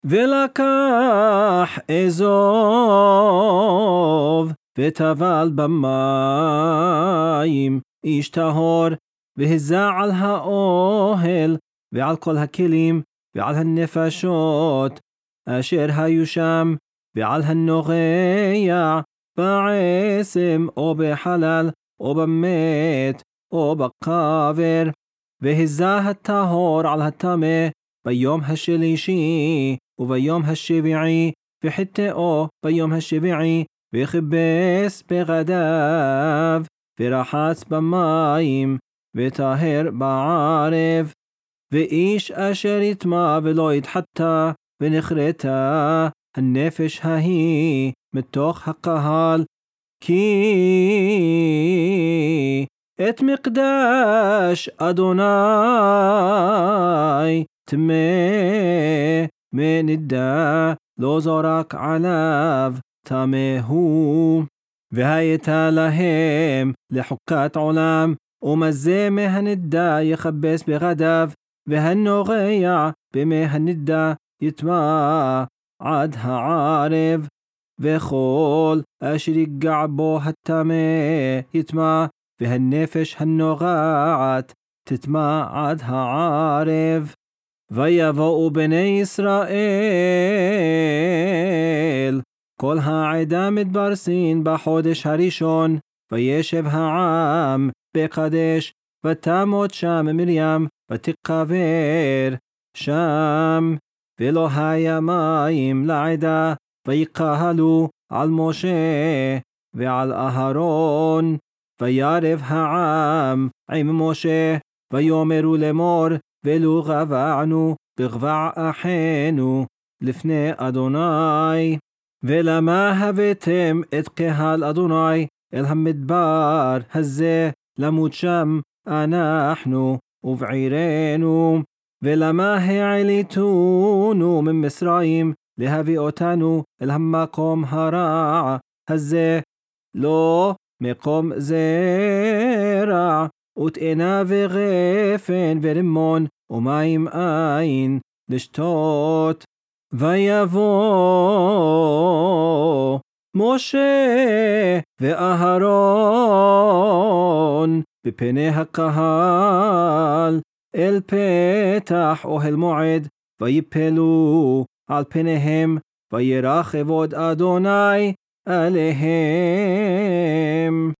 ולקח אזוב וטבל במים איש טהור, והזע על האוהל ועל כל הכלים ועל הנפשות אשר היו שם ועל הנוגע בעצם או בחלל או במת או בקבר, והזע הטהור על הטמא ביום השלישי וביום השביעי, וחיטאו ביום השביעי, וכיבס בגדיו, ורחץ במים, וטהר בערב. ואיש אשר יטמא ולא יתחטא, ונכרתה הנפש ההיא מתוך הקהל, כי את מקדש אדוני טמא מנידה, לא זרק עליו טמא הוא. והייתה להם לחוקת עולם, ומזה מהנידה יכבס בגדיו, והנוגע במי הנידה יטמא עד הערב, וכל אשר יגע בו הטמא יטמא, והנפש הנוגעת תטמא עד הערב. ויבואו בני ישראל כל העדה מדבר סין בחודש הראשון, וישב העם בקדש, ותמות שם מרים ותקבר שם, ולא היה מים לעדה, ויקהלו על משה ועל אהרון. וירב העם עם משה, ויאמרו לאמור, ולו גבענו בגבע אחינו לפני אדוני, ולמה הבאתם את קהל אדוני אל המדבר הזה למות שם אנחנו ובעירנו, ולמה העליתונו ממצרים להביא אותנו אל המקום הרע הזה? לא מקום זרע ותאנה וגפן ורימון ומים אין לשתות. ויבוא משה ואהרון בפני הקהל אל פתח אוהל מועד, ויפלו על פניהם, וירא כבוד אדוני עליהם.